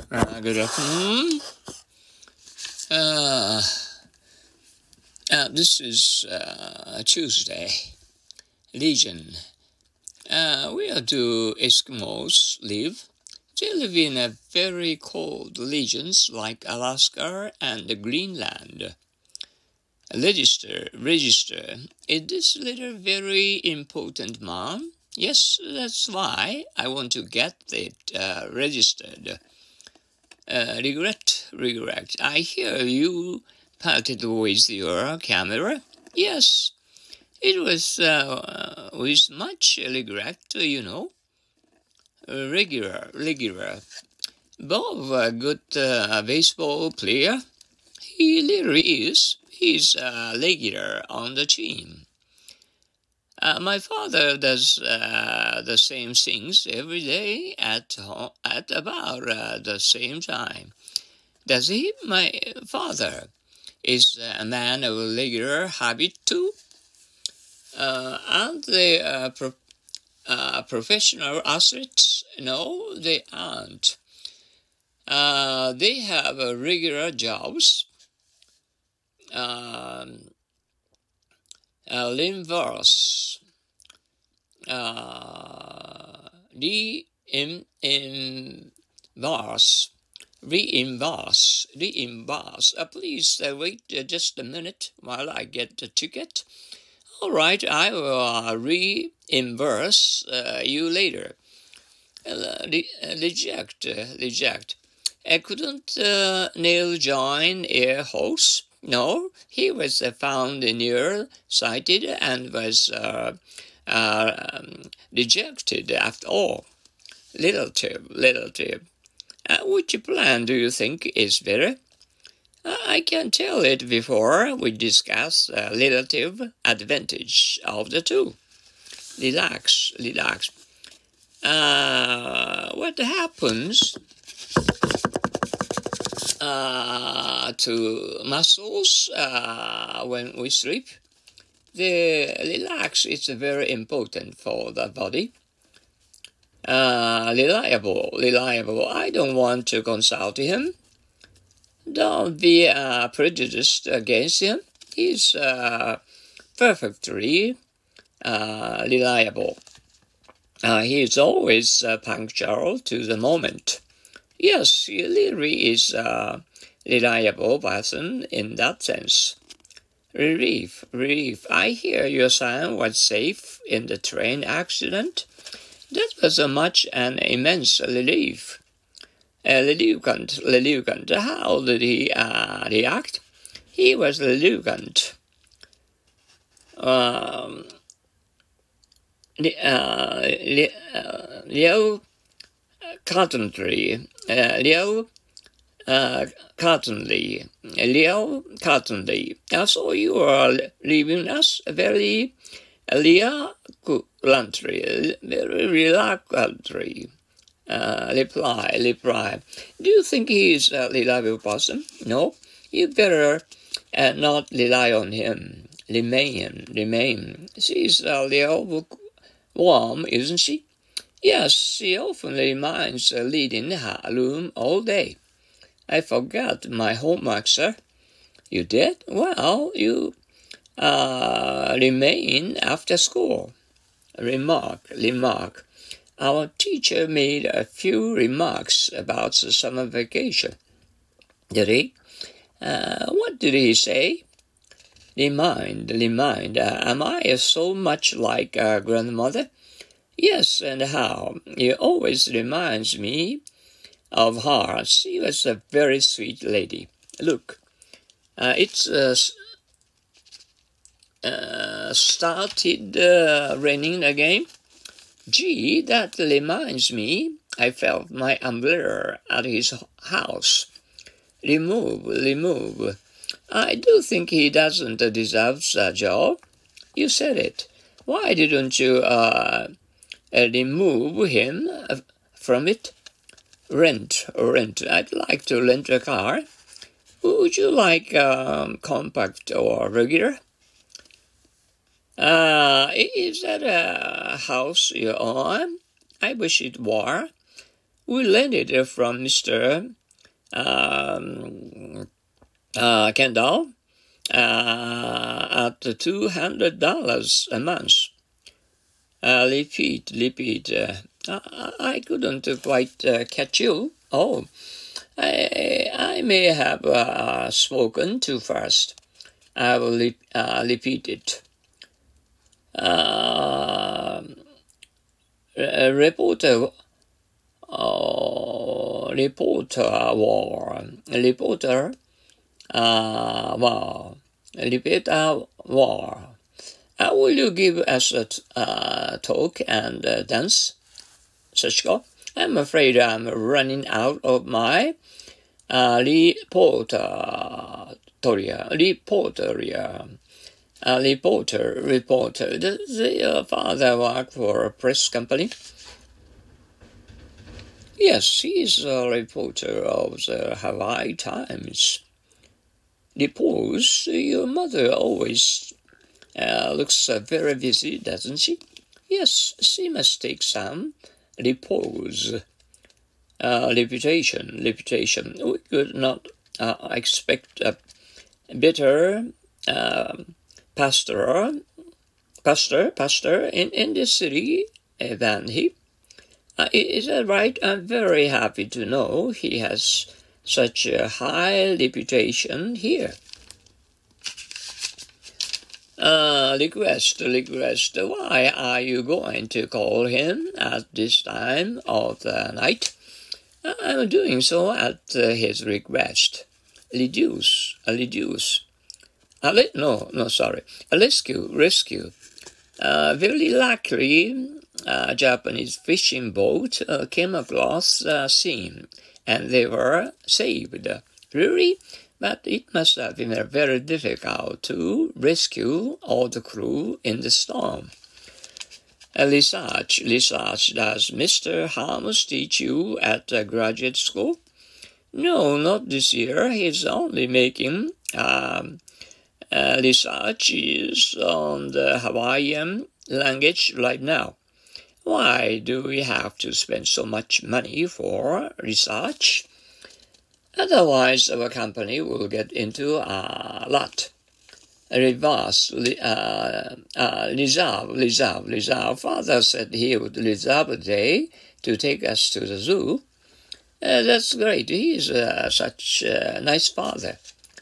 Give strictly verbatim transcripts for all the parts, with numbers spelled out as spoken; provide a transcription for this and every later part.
Uh, good afternoon. Uh, uh, this is uh, Tuesday. Legion. Uh, where do Eskimos live? They live in a very cold regions like Alaska and Greenland. Register, register. Is this letter very important, Mom? Yes, that's why I want to get it uh, registered. Uh, regret, regret. I hear you parted with your camera. Yes, it was uh, with much regret, you know. Regular, regular. Bob, a good uh, baseball player. He literally is. He's a regular on the team. Uh, my father does uh, the same things every day at home, at about uh, the same time. Does he? My father is a man of regular habit too. Uh, aren't they uh, pro- uh, professional athletes? No, they aren't. Uh, they have uh, regular jobs. Um, uh, Linvers, uh, reimburse, reimburse, reimburse. Uh, please uh, wait uh, just a minute while I get the ticket. All right, I will uh, reimburse uh, you later. Uh, re- uh, reject, uh, reject. Uh, couldn't uh, Neil join Air Horse? No, he was uh, found near-sighted and was uh, uh, um, rejected after all. Little tip, little tip. Uh, which plan do you think is better? Uh, I can tell it before we discuss the uh, relative advantage of the two. Relax, relax. Uh, what happens uh, to muscles uh, when we sleep? The relax is very important for the body. Uh, reliable, reliable. I don't want to consult him. Don't be uh, prejudiced against him. He's uh, perfectly uh, reliable. Uh, he is always uh, punctual to the moment. Yes, he really is a reliable person in that sense. Relief, relief. I hear your son was safe in the train accident. That was a much an immense relief. Uh, reluctant, reluctant. How did he uh, react? He was reluctant. Um, uh, Liu Cottontree, uh, Liu uh, Cottonley, Liu Cottonley. Uh, so you are leaving us very reluctantly, very reluctantly. Uh, reply, reply. Do you think he is a reliable person? No. You better uh, not rely on him. Remain, remain. She's a little warm, isn't she? Yes, she often reminds uh, leading her room all day. I forgot my homework, sir. You did? Well, you uh, remain after school. Remark, remark. Our teacher made a few remarks about the summer vacation. Did he? Uh, what did he say? Remind, remind. Uh, am I so much like a grandmother? Yes, and how? It always reminds me of her. She was a very sweet lady. Look, uh, it's uh, uh, started uh, raining again. Gee, that reminds me. I felt my umbrella at his house. Remove, remove. I do think he doesn't deserve a job. You said it. Why didn't you uh, remove him from it? Rent, rent. I'd like to rent a car. Would you like um, compact or regular? Uh, is that a house you own? I wish it were. We rented it from Mister um, uh, Kendall, uh, at two hundred dollars a month. Uh, repeat, repeat. Uh, I, I couldn't quite uh, catch you. Oh, I, I may have uh, spoken too fast. I will re- uh, repeat it. Uh, a reporter, uh, reporter war, reporter, uh, war, reporter war. Uh, will you give us a t- uh, talk and uh, dance, Sachiko? I'm afraid I'm running out of my uh, reporter, reporter, uh, reporter, reporter. Does your father work for a press company? Yes, he's a reporter of the Hawaii Times. Repose, your mother always uh, looks uh, very busy, doesn't she? Yes, she must take some repose. Uh, reputation, reputation. We could not uh, expect a better uh, pastor, pastor, pastor in, in this city uh, than he. Uh, is that right? I'm very happy to know he has such a high reputation here. Uh, request, request. Why are you going to call him at this time of the night? I'm doing so at uh, his request. Reduce, uh, reduce. Uh, le- no, no, sorry. A rescue, rescue. Uh, very luckily, a Japanese fishing boat uh, came across the scene, and they were saved. Really? But it must have been very difficult to rescue all the crew in the storm. Uh, research, research. Does Mister Holmes teach you at uh, graduate school? No, not this year. He's only making um, uh, researches on the Hawaiian language right now. Why do we have to spend so much money for research? Otherwise, our company will get into a lot. Reverse, uh, uh, reserve, reserve, reserve. Father said he would reserve a day to take us to the zoo. Uh, that's great. He's uh, such a nice father.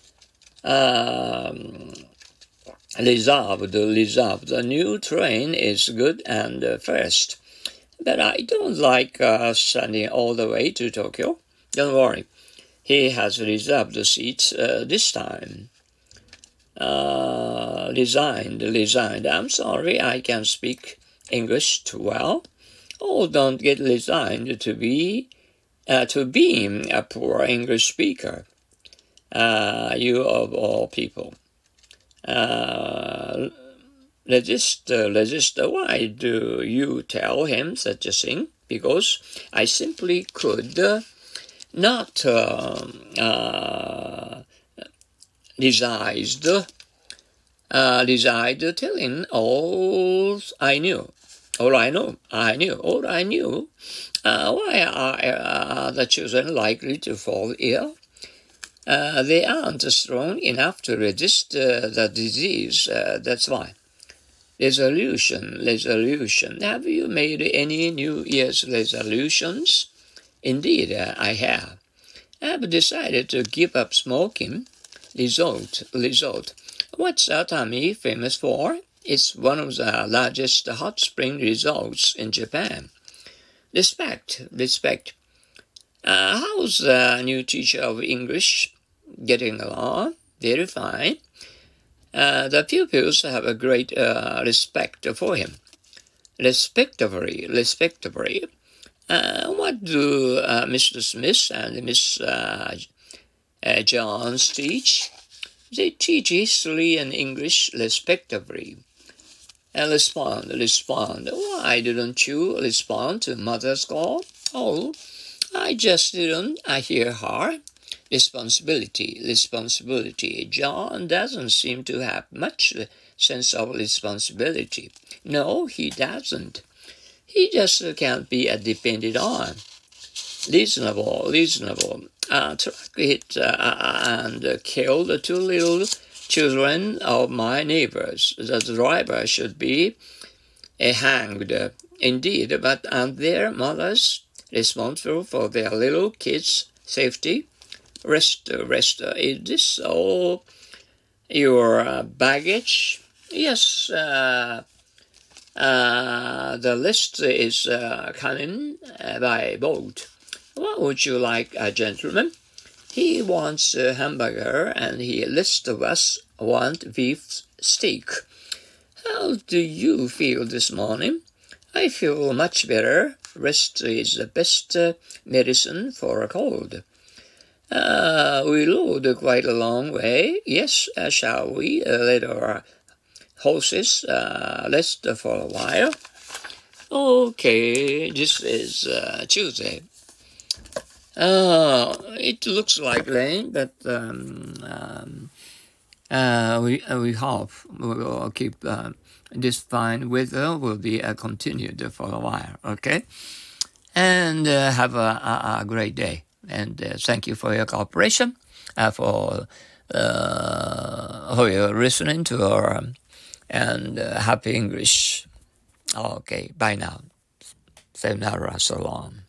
Um, reserved, reserved. The new train is good and uh, fast. But I don't like uh, standing all the way to Tokyo. Don't worry. He has reserved the seats uh, this time. Uh, resigned, resigned. I'm sorry, I can't speak English too well. Oh, don't get resigned to be uh, to being a poor English speaker. Uh, you of all people. Uh, register, register. Why do you tell him such a thing? Because I simply could uh, not uh, uh, reside, uh, reside telling all I knew. All I know, I knew, all I knew. Uh, why are uh, the children likely to fall ill? Uh, they aren't strong enough to resist uh, the disease, uh, that's why. Resolution, resolution. Have you made any New Year's resolutions? Indeed, uh, I have. I have decided to give up smoking. Result, result. What's Atami famous for? It's one of the largest hot spring resorts in Japan. Respect, respect. Uh, how's the new teacher of English getting along? Very fine. Uh, the pupils have a great uh, respect for him. Respectably, respectably. Uh, what do uh, Mister Smith and Miss uh, uh, Jones teach? They teach history and English respectively. Uh, respond, respond. Why didn't you respond to Mother's call? Oh, I just didn't. I hear her. Responsibility, responsibility. John doesn't seem to have much sense of responsibility. No, he doesn't. He just can't be depended on. reasonable, reasonable. Uh, truck hit uh, and killed the two little children of my neighbors. The driver should be uh, hanged, uh, indeed, but and their mothers responsible for their little kids' safety. Rest, rest. Is this all your uh, baggage? Yes. Uh, uh, the list is uh, coming uh, by boat. What would you like, uh, gentlemen? He wants a hamburger, and the rest of us want beef steak. How do you feel this morning? I feel much better. Rest is the best uh, medicine for a cold. Uh, we rode quite a long way. Yes, uh, shall we uh, let our horses uh, rest for a while? Okay, this is uh, Tuesday. Uh, it looks like rain, but um, um, uh, we uh, we hope we will keep uh, this fine weather will be uh, continued for a while. Okay, and uh, have a, a, a great day. And uh, thank you for your cooperation, uh, for uh, for your listening to our um, and uh, happy English. Okay, bye now. Sayonara, so long.